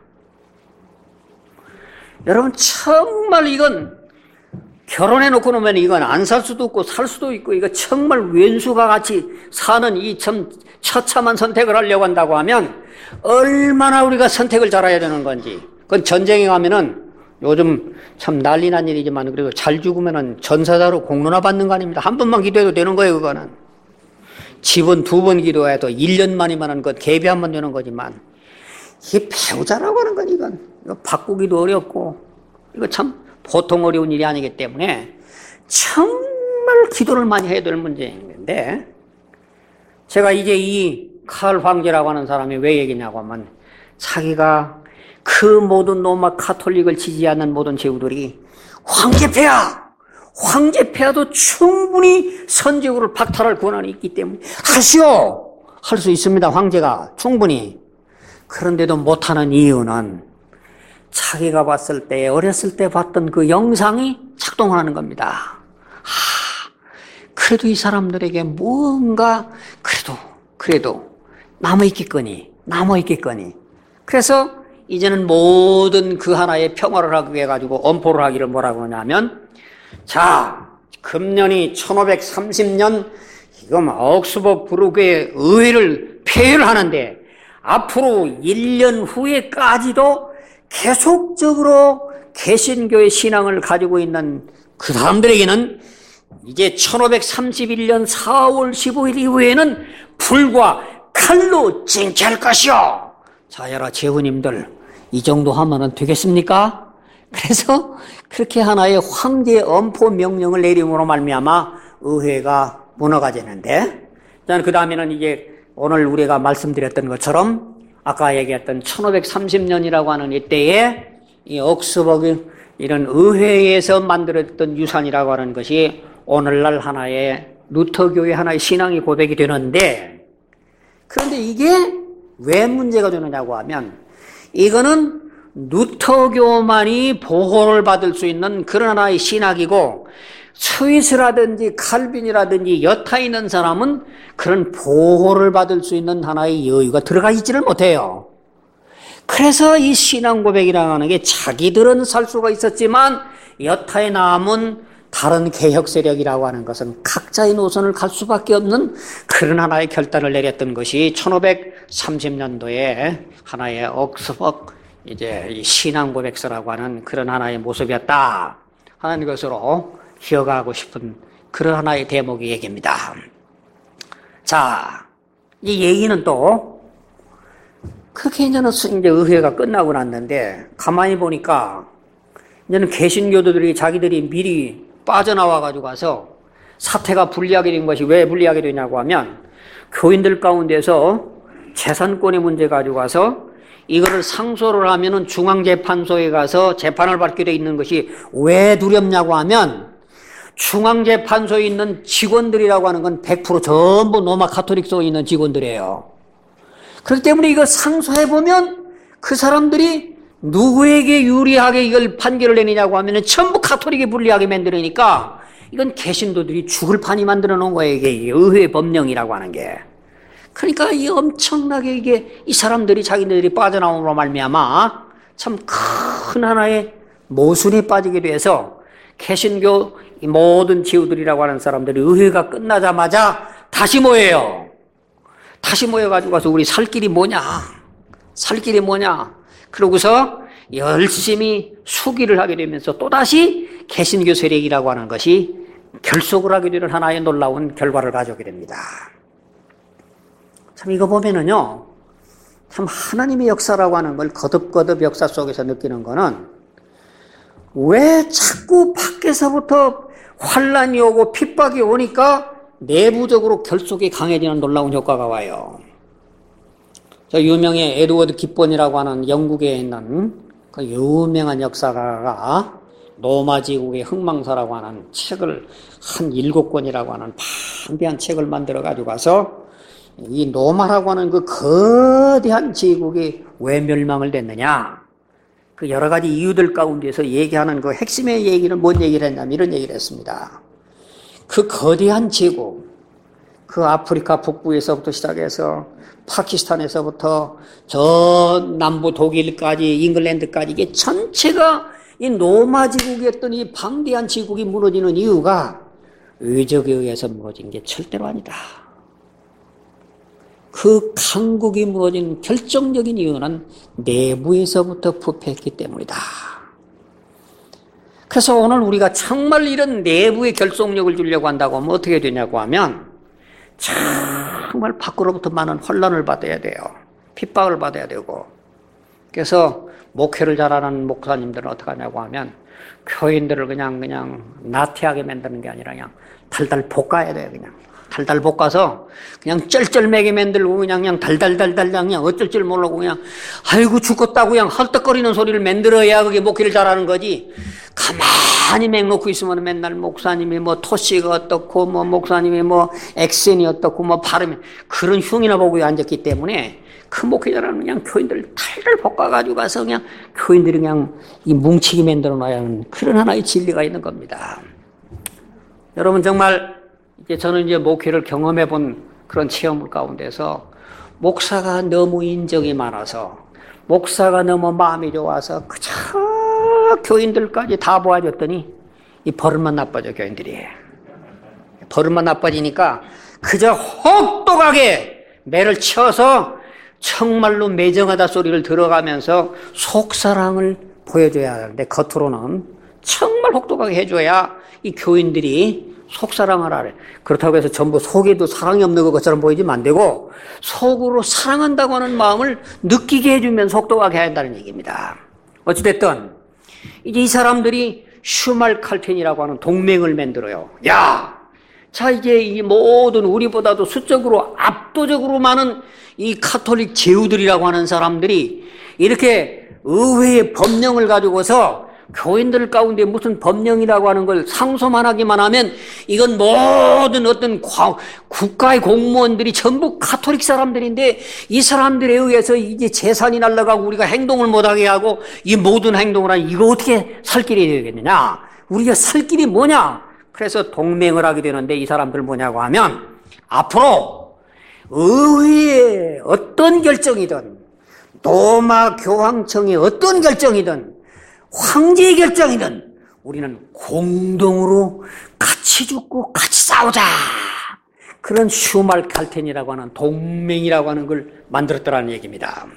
여러분 정말 이건 결혼해놓고 놓으면 이건 안 살 수도 없고 살 수도 있고 이거 정말 왼수가 같이 사는 이 참 처참한 선택을 하려고 한다고 하면 얼마나 우리가 선택을 잘해야 되는 건지. 그건 전쟁에 가면은 요즘 참 난리 난 일이지만 그래도 잘 죽으면은 전사자로 공론화 받는 거 아닙니다. 한 번만 기도해도 되는 거예요. 그거는 집은 두 번 기도해도 일 년 만이면은 그 개비 한 번 되는 거지만 이게 배우자라고 하는 건 이건 이거 바꾸기도 어렵고 이거 참 보통 어려운 일이 아니기 때문에 정말 기도를 많이 해야 될 문제인데 제가 이제 이 칼 황제라고 하는 사람이 왜 얘기냐고 하면 자기가 그 모든 로마 카톨릭을 지지하는 모든 제후들이 황제폐하 황제폐하도 충분히 선제후를 박탈할 권한이 있기 때문에 하시오 할 수 있습니다. 황제가 충분히. 그런데도 못하는 이유는 자기가 봤을 때 어렸을 때 봤던 그 영상이 작동하는 겁니다. 하, 그래도 이 사람들에게 뭔가 그래도 그래도 남아있겠거니 남아있겠거니 그래서 이제는 모든 그 하나의 평화를 하기 위해 가지고 엄포를 하기를 뭐라고 하냐면 자, 금년이 천오백삼십 년 지금 억스버그의 의회를 폐회를 하는데 앞으로 일 년 후에까지도 계속적으로 개신교의 신앙을 가지고 있는 그 사람들에게는 이제 천오백삼십일 년 사월 십오일 이후에는 불과 칼로 징계할 것이요. 자, 여러 제후님들, 이 정도 하면은 되겠습니까? 그래서 그렇게 하나의 황제의 엄포 명령을 내림으로 말미암아 의회가 무너가 되는데, 그 다음에는 이제 오늘 우리가 말씀드렸던 것처럼 아까 얘기했던 천오백삼십 년이라고 하는 이때에 이 옥스버그 이런 의회에서 만들었던 유산이라고 하는 것이 오늘날 하나의 루터교의 하나의 신앙이 고백이 되는데, 그런데 이게 왜 문제가 되느냐고 하면 이거는 루터교만이 보호를 받을 수 있는 그런 하나의 신학이고, 스위스라든지 칼빈이라든지 여타 있는 사람은 그런 보호를 받을 수 있는 하나의 여유가 들어가 있지를 못해요. 그래서 이 신앙 고백이라고 하는 게 자기들은 살 수가 있었지만 여타에 남은 다른 개혁 세력이라고 하는 것은 각자의 노선을 갈 수밖에 없는 그런 하나의 결단을 내렸던 것이 천오백삼십 년도에 하나의 옥스버그 이제 이 신앙 고백서라고 하는 그런 하나의 모습이었다 하는 것으로 기억하고 싶은 그런 하나의 대목의 얘기입니다. 자, 이 얘기는 또 그렇게 이제는 이제 의회가 끝나고 났는데 가만히 보니까 이제는 개신교도들이 자기들이 미리 빠져나와 가지고 가서 사태가 불리하게 된 것이 왜 불리하게 되냐고 하면 교인들 가운데서 재산권의 문제 가지고 가서 이거를 상소를 하면은 중앙재판소에 가서 재판을 받게 돼 있는 것이 왜 두렵냐고 하면 중앙재판소에 있는 직원들이라고 하는 건 백 퍼센트 전부 로마 가톨릭소에 있는 직원들이에요. 그렇기 때문에 이거 상소해보면 그 사람들이 누구에게 유리하게 이걸 판결을 내느냐고 하면 전부 가톨릭에 불리하게 만들으니까 이건 개신도들이 죽을 판이 만들어 놓은 거예요. 이게 의회 법령이라고 하는 게. 그러니까 이 엄청나게 이게 이 사람들이 자기들이 빠져나옴으로 말미암아 참 큰 하나의 모순에 빠지게 돼서 개신교 모든 지우들이라고 하는 사람들이 의회가 끝나자마자 다시 모여요. 다시 모여가지고 가서 우리 살 길이 뭐냐? 살 길이 뭐냐? 그러고서 열심히 수기를 하게 되면서 또다시 개신교 세력이라고 하는 것이 결속을 하게 되는 하나의 놀라운 결과를 가져오게 됩니다. 참 이거 보면은요, 참 하나님의 역사라고 하는 걸 거듭거듭 역사 속에서 느끼는 거는 왜 자꾸 밖에서부터 환란이 오고 핍박이 오니까 내부적으로 결속이 강해지는 놀라운 효과가 와요. 저 유명한 에드워드 깃본이라고 하는 영국에 있는 그 유명한 역사가가 로마 제국의 흥망사라고 하는 책을 한 일곱 권이라고 하는 방대한 책을 만들어 가지고 가서 이 로마라고 하는 그 거대한 제국이 왜 멸망을 됐느냐, 그 여러 가지 이유들 가운데서 얘기하는 그 핵심의 얘기는 뭔 얘기를 했냐면 이런 얘기를 했습니다. 그 거대한 제국, 그 아프리카 북부에서부터 시작해서 파키스탄에서부터 저 남부 독일까지 잉글랜드까지 이게 전체가 이 로마 제국이었던 이 방대한 제국이 무너지는 이유가 의적에 의해서 무너진 게 절대로 아니다. 그 강국이 무너진 결정적인 이유는 내부에서부터 부패했기 때문이다. 그래서 오늘 우리가 정말 이런 내부의 결속력을 주려고 한다고 하면 어떻게 되냐고 하면 정말 밖으로부터 많은 혼란을 받아야 돼요. 핍박을 받아야 되고. 그래서 목회를 잘하는 목사님들은 어떻게 하냐고 하면 교인들을 그냥 그냥 나태하게 만드는 게 아니라 그냥 달달 볶아야 돼요. 그냥 달달 볶아서 그냥 쩔쩔매게 만들고 그냥 그냥 달달달달 그냥 어쩔 줄 모르고 그냥 아이고 죽겠다고 그냥 헐떡거리는 소리를 만들어야 그게 목회를 잘하는 거지. 가만히 맹놓고 있으면 맨날 목사님이 뭐 토시가 어떻고 뭐 목사님이 뭐 액센이 어떻고 뭐 발음이 그런 흉이나 보고 앉았기 때문에 그 목회 잘하는 그냥 교인들 달달 볶아가지고 가서 그냥 교인들이 그냥 이 뭉치게 만들어 놔야 하는 그런 하나의 진리가 있는 겁니다. 여러분 정말 이제 저는 이제 목회를 경험해 본 그런 체험 가운데서 목사가 너무 인정이 많아서 목사가 너무 마음이 좋아서 그저 교인들까지 다 보아줬더니 이 버릇만 나빠져, 교인들이. 버릇만 나빠지니까 그저 혹독하게 매를 쳐서 정말로 매정하다 소리를 들어가면서 속사랑을 보여줘야 하는데, 겉으로는 정말 혹독하게 해줘야 이 교인들이 속사랑을 하래. 그렇다고 해서 전부 속에도 사랑이 없는 것처럼 보이지면 안 되고, 속으로 사랑한다고 하는 마음을 느끼게 해주면 속독하게 해야 한다는 얘기입니다. 어찌됐든 이제 이 사람들이 슈말 칼펜이라고 하는 동맹을 만들어요. 야, 자 이제 이 모든 우리보다도 수적으로 압도적으로 많은 이 카톨릭 제후들이라고 하는 사람들이 이렇게 의회의 법령을 가지고서 교인들 가운데 무슨 법령이라고 하는 걸 상소만 하기만 하면 이건 모든 어떤 국가의 공무원들이 전부 카톨릭 사람들인데, 이 사람들에 의해서 이제 재산이 날아가고 우리가 행동을 못하게 하고 이 모든 행동을 하니 이거 어떻게 살 길이 되겠느냐, 우리가 살 길이 뭐냐. 그래서 동맹을 하게 되는데, 이 사람들 뭐냐고 하면 앞으로 의회의 어떤 결정이든 로마 교황청의 어떤 결정이든 황제의 결정이든 우리는 공동으로 같이 죽고 같이 싸우자. 그런 슈말 칼텐이라고 하는 동맹이라고 하는 걸 만들었다는 얘기입니다.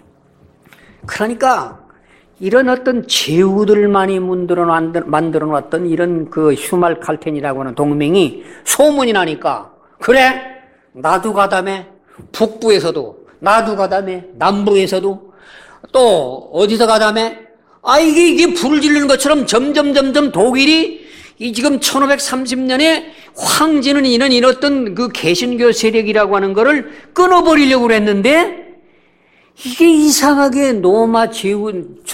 그러니까 이런 어떤 제후들만이 만들어 놨던 이런 그 슈말 칼텐이라고 하는 동맹이 소문이 나니까, 그래 나도 가담해, 북부에서도 나도 가담해, 남부에서도 또 어디서 가담해, 아, 이게, 이게 불을 지르는 것처럼 점점, 점점 독일이 이 지금 천오백삼십 년에 황제는 이런 이런 그 개신교 세력이라고 하는 거를 끊어버리려고 그랬는데, 이게 이상하게 로마 제후,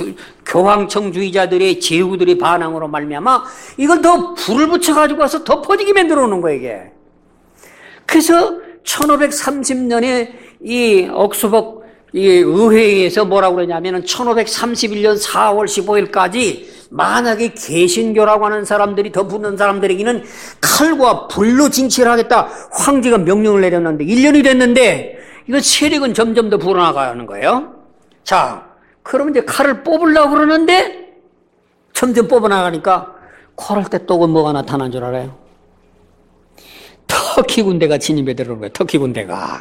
교황청주의자들의 제후들의 반항으로 말미암아 이걸 더 불을 붙여가지고 와서 더 퍼지게 만들어 놓는 거예요, 이게. 그래서 천오백삼십 년에 이 옥스버그 이 의회에서 뭐라고 그러냐면은 천오백삼십일 년 사월 십오일까지 만약에 개신교라고 하는 사람들이 더 붙는 사람들에게는 칼과 불로 징치를 하겠다, 황제가 명령을 내렸는데 일 년이 됐는데 이건 세력은 점점 더 불어나가는 거예요. 자, 그러면 이제 칼을 뽑으려고 그러는데 점점 뽑아나가니까 그럴 때 또 뭐가 나타난 줄 알아요? 터키 군대가 진입해 들어오는 거예요. 터키 군대가.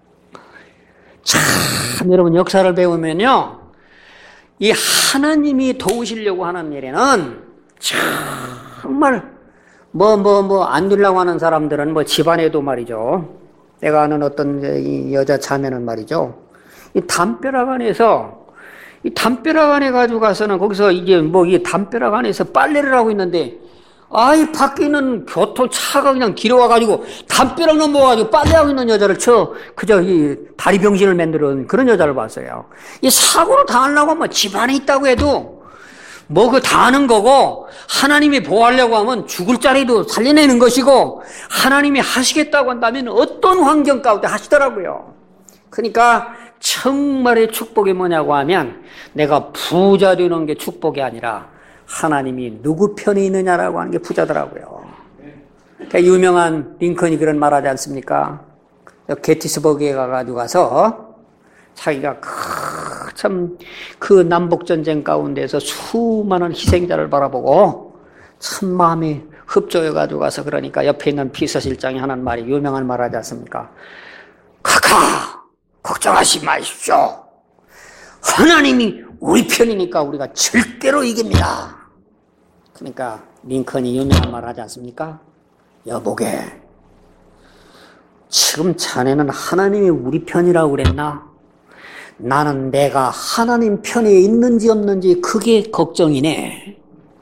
참, 여러분 역사를 배우면요, 이 하나님이 도우시려고 하는 일에는 정말 뭐 뭐 뭐 안 되려고 하는 사람들은 뭐 집안에도 말이죠, 내가 아는 어떤 이 여자 자매는 말이죠, 이 담벼락 안에서 이 담벼락 안에 가지고 가서는 거기서 이게 뭐 이 담벼락 안에서 빨래를 하고 있는데, 아이 밖에 있는 교통차가 그냥 길어와가지고 담벼락 넘어가지고 빨래하고 있는 여자를 쳐 그저 이 다리 병신을 만드는 그런 여자를 봤어요. 이 사고를 당하려고 하면 집안에 있다고 해도 뭐 그 다 하는 거고, 하나님이 보호하려고 하면 죽을 자리도 살려내는 것이고, 하나님이 하시겠다고 한다면 어떤 환경 가운데 하시더라고요. 그러니까 정말의 축복이 뭐냐고 하면, 내가 부자 되는 게 축복이 아니라 하나님이 누구 편에 있느냐라고 하는 게 부자더라고요. 그러니까 유명한 링컨이 그런 말하지 않습니까? 게티스버그에 가가지고 가서 자기가 참 그 남북전쟁 가운데서 수많은 희생자를 바라보고 참 마음이 흡족해가지고 가서, 그러니까 옆에 있는 비서실장이 하는 말이 유명한 말하지 않습니까? 카카, 걱정하지 마십시오. 하나님이 우리 편이니까 우리가 절대로 이깁니다. 그러니까 링컨이 유명한 말 하지 않습니까? 여보게, 지금 자네는 하나님이 우리 편이라고 그랬나? 나는 내가 하나님 편에 있는지 없는지 그게 걱정이네.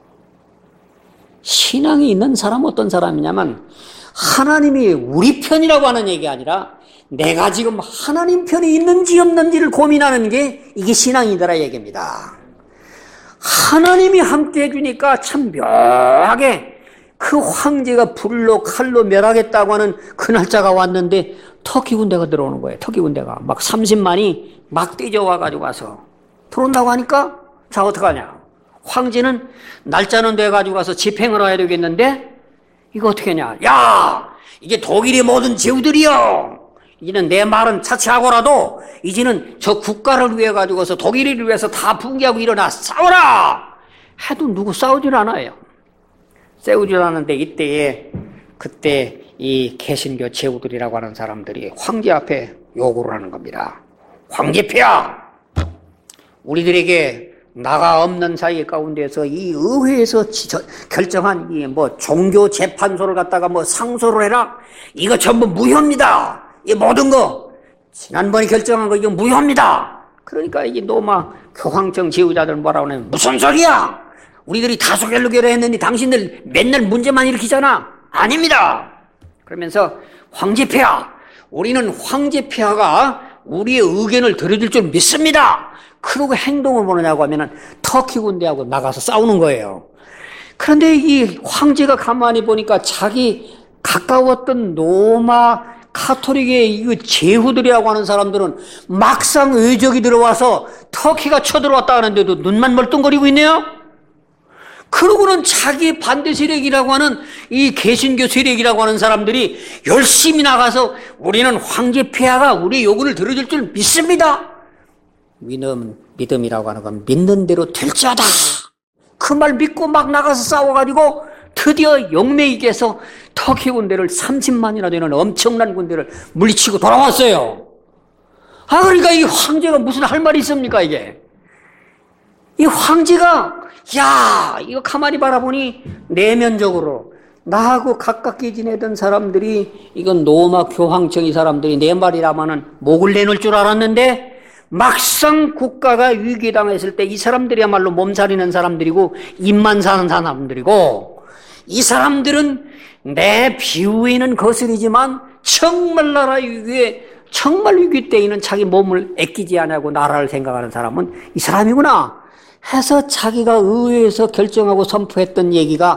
신앙이 있는 사람 어떤 사람이냐면, 하나님이 우리 편이라고 하는 얘기가 아니라 내가 지금 하나님 편에 있는지 없는지를 고민하는 게 이게 신앙이더라 얘기입니다. 하나님이 함께 해주니까 참 묘하게 그 황제가 불로 칼로 멸하겠다고 하는 그 날짜가 왔는데 터키 군대가 들어오는 거예요. 터키 군대가 막 삼십만이 막 뛰어와가지고 와서 들어온다고 하니까, 자 어떡하냐, 황제는 날짜는 돼가지고 가서 집행을 해야 되겠는데 이거 어떻게 하냐, 야 이게 독일의 모든 제후들이요, 이제는 내 말은 차치하고라도 이제는 저 국가를 위해 가지고서 독일을 위해서 다 붕괴하고 일어나 싸워라 해도 누구 싸우질 않아요. 세우지도 않는데 이때에 그때 이 개신교 제후들이라고 하는 사람들이 황제 앞에 요구를 하는 겁니다. 황제폐하! 우리들에게 나가 없는 사이 가운데서 이 의회에서 지저, 결정한 이 뭐 종교 재판소를 갖다가 뭐 상소를 해라. 이거 전부 무효입니다. 이 모든 거 지난번에 결정한 거 이거 무효입니다. 그러니까 이 노마 교황청 지휘자들 뭐라고 하냐면 무슨 소리야? 우리들이 다수 결론을 했는데 당신들 맨날 문제만 일으키잖아. 아닙니다. 그러면서 황제폐하, 우리는 황제폐하가 우리의 의견을 들어줄 줄 믿습니다. 그러고 행동을 보느냐고 하면은 터키 군대하고 나가서 싸우는 거예요. 그런데 이 황제가 가만히 보니까 자기 가까웠던 로마 카톨릭의 이 제후들이라고 하는 사람들은 막상 의적이 들어와서 터키가 쳐들어왔다 하는데도 눈만 멀뚱거리고 있네요. 그러고는 자기 반대 세력이라고 하는 이 개신교 세력이라고 하는 사람들이 열심히 나가서 우리는 황제 폐하가 우리 요구를 들어줄 줄 믿습니다. 믿음, 믿음이라고 하는 건 믿는 대로 될지어다. 그 말 믿고 막 나가서 싸워가지고 드디어 영매에게서 터키 군대를 삼십만이나 되는 엄청난 군대를 물리치고 돌아왔어요. 아, 그러니까 이 황제가 무슨 할 말이 있습니까, 이게? 이 황제가, 야, 이거 가만히 바라보니 내면적으로 나하고 가깝게 지내던 사람들이, 이건 로마 교황청 이 사람들이 내 말이라면은 목을 내놓을 줄 알았는데, 막상 국가가 위기에 당했을 때 이 사람들이야말로 몸살이는 사람들이고 입만 사는 사람들이고, 이 사람들은 내 비유에는 거슬리지만 정말 나라 위기에, 정말 위기 때에는 자기 몸을 아끼지 않냐고 나라를 생각하는 사람은 이 사람이구나 해서 자기가 의회에서 결정하고 선포했던 얘기가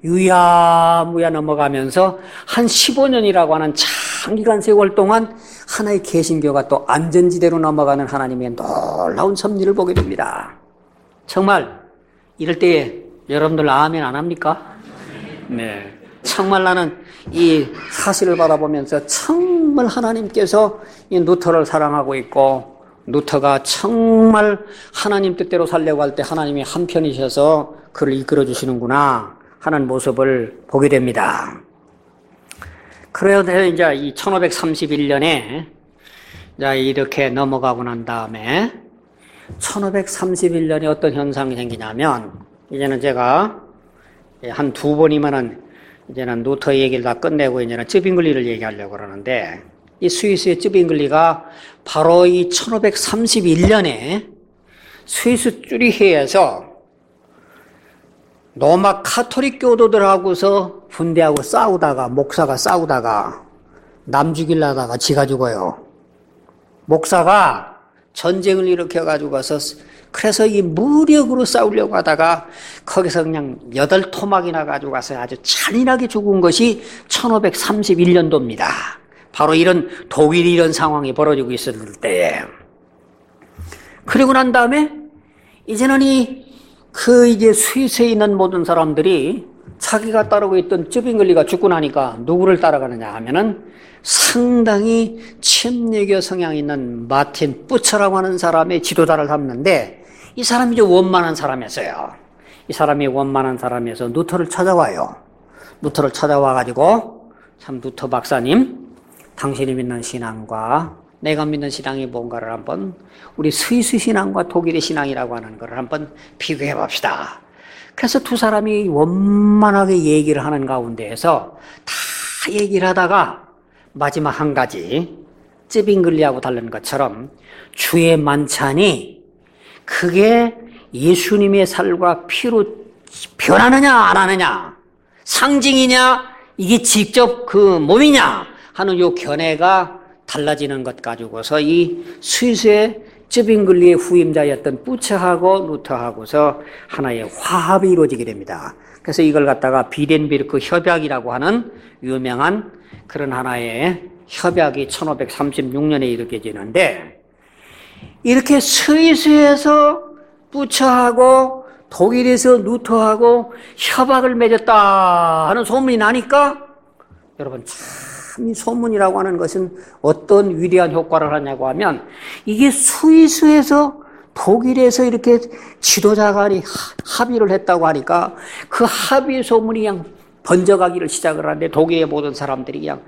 유야무야 넘어가면서 한 십오 년이라고 하는 장기간 세월 동안 하나의 개신교가 또 안전지대로 넘어가는 하나님의 놀라운 섭리를 보게 됩니다. 정말 이럴 때에 여러분들 아멘 안 합니까? 네. 정말 나는 이 사실을 바라보면서 정말 하나님께서 이 루터를 사랑하고 있고, 루터가 정말 하나님 뜻대로 살려고 할 때 하나님이 한편이셔서 그를 이끌어 주시는구나 하는 모습을 보게 됩니다. 그래서 이제 이 천오백삼십일 년에 이제 이렇게 넘어가고 난 다음에 천오백삼십일 년에 어떤 현상이 생기냐면, 이제는 제가 한 두 번이면은 이제는 루터 얘기를 다 끝내고 이제는 쯔빙글리를 얘기하려고 그러는데, 이 스위스의 쯔빙글리가 바로 이 천오백삼십일 년에 스위스 쭈리히에서 로마 카톨릭 교도들하고서 군대하고 싸우다가, 목사가 싸우다가 남 죽이려다가 지가 죽어요. 목사가 전쟁을 일으켜가지고 가서, 그래서 이 무력으로 싸우려고 하다가 거기서 그냥 여덟 토막이나 가지고 가서 아주 잔인하게 죽은 것이 천오백삼십일 년도입니다. 바로 이런 독일이 이런 상황이 벌어지고 있었을 때에. 그리고 난 다음에 이제는 이 그 이제 스위스에 있는 모든 사람들이 자기가 따르고 있던 쯔빙글리가 죽고 나니까 누구를 따라가느냐 하면은 상당히 침례교 성향이 있는 마틴 부처라고 하는 사람의 지도자를 삼는데, 이 사람이 이제 원만한 사람이었어요. 이 사람이 원만한 사람이어서 루터를 찾아와요. 루터를 찾아와가지고, 참 루터 박사님, 당신이 믿는 신앙과 내가 믿는 신앙이 뭔가를 한번, 우리 스위스 신앙과 독일의 신앙이라고 하는 것을 한번 비교해 봅시다. 그래서 두 사람이 원만하게 얘기를 하는 가운데에서 다 얘기를 하다가 마지막 한 가지, 쯔빙글리하고 다른 것처럼 주의 만찬이 그게 예수님의 살과 피로 변하느냐 안 하느냐, 상징이냐 이게 직접 그 몸이냐 하는 요 견해가 달라지는 것 가지고서 이 스위스의 쯔빙글리의 후임자였던 부처하고 루터하고서 하나의 화합이 이루어지게 됩니다. 그래서 이걸 갖다가 비덴비르크 협약이라고 하는 유명한 그런 하나의 협약이 천오백삼십육 년에 이루어지는데, 이렇게 스위스에서 부처하고 독일에서 루터하고 협약을 맺었다 하는 소문이 나니까, 여러분 참 이 소문이라고 하는 것은 어떤 위대한 효과를 하냐고 하면, 이게 스위스에서 독일에서 이렇게 지도자 간이 합의를 했다고 하니까 그 합의 소문이 그냥 번져가기를 시작을 하는데 독일의 모든 사람들이 그냥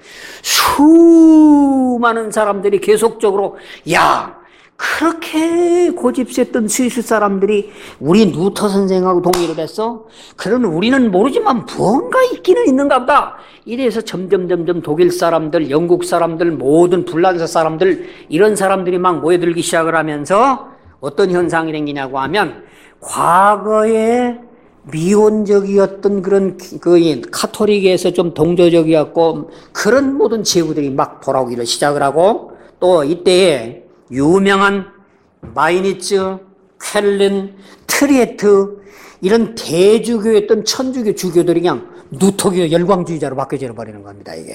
수많은 사람들이 계속적으로 야 그렇게 고집셌던 스위스 사람들이 우리 루터 선생하고 동의를 했어? 그러면 우리는 모르지만 무언가 있기는 있는가 보다. 이래서 점점 점점 독일 사람들, 영국 사람들, 모든 불란서 사람들 이런 사람들이 막 모여들기 시작을 하면서 어떤 현상이 생기냐고 하면 과거에 미온적이었던 그런 그 카톨릭에서 좀 동조적이었고 그런 모든 제후들이 막 돌아오기를 시작을 하고 또 이때에 유명한 마이니츠, 쾰른, 트리에트 이런 대주교였던 천주교 주교들이 그냥 누토교 열광주의자로 바뀌어 버리는 겁니다. 이게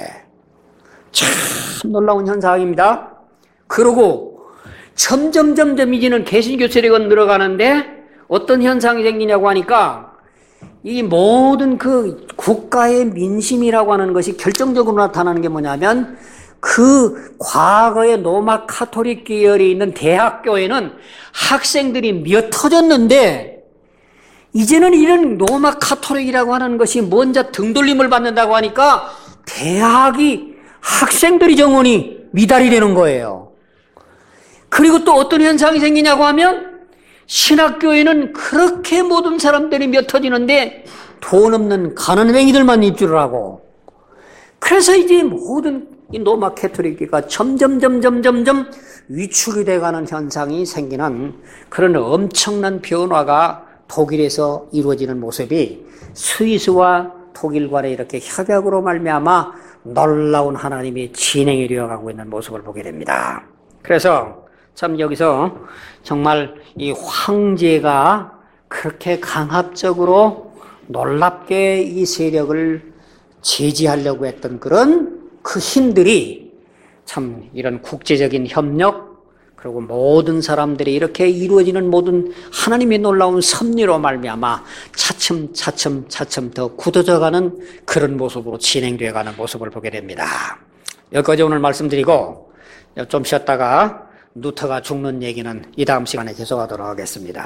참 놀라운 현상입니다. 그러고 점점 점점 이제는 개신교 세력가 늘어가는데 어떤 현상이 생기냐고 하니까 이 모든 그 국가의 민심이라고 하는 것이 결정적으로 나타나는 게 뭐냐면 그 과거의 로마 카톨릭 계열이 있는 대학교에는 학생들이 미어 터졌는데 이제는 이런 로마 카톨릭이라고 하는 것이 먼저 등돌림을 받는다고 하니까 대학이 학생들이 정원이 미달이 되는 거예요. 그리고 또 어떤 현상이 생기냐고 하면 신학교에는 그렇게 모든 사람들이 미어 터지는데 돈 없는 가난뱅이들만 입주를 하고 그래서 이제 모든 이 로마 카톨릭교가 점점 점점 점점 위축이 돼가는 현상이 생기는 그런 엄청난 변화가 독일에서 이루어지는 모습이 스위스와 독일 간에 이렇게 협약으로 말미암아 놀라운 하나님의 진행이 되어가고 있는 모습을 보게 됩니다. 그래서 참 여기서 정말 이 황제가 그렇게 강압적으로 놀랍게 이 세력을 제지하려고 했던 그런 그 힘들이 참 이런 국제적인 협력 그리고 모든 사람들이 이렇게 이루어지는 모든 하나님의 놀라운 섭리로 말미암아 차츰 차츰 차츰 더 굳어져가는 그런 모습으로 진행되어가는 모습을 보게 됩니다. 여기까지 오늘 말씀드리고 좀 쉬었다가 루터가 죽는 얘기는 이 다음 시간에 계속하도록 하겠습니다.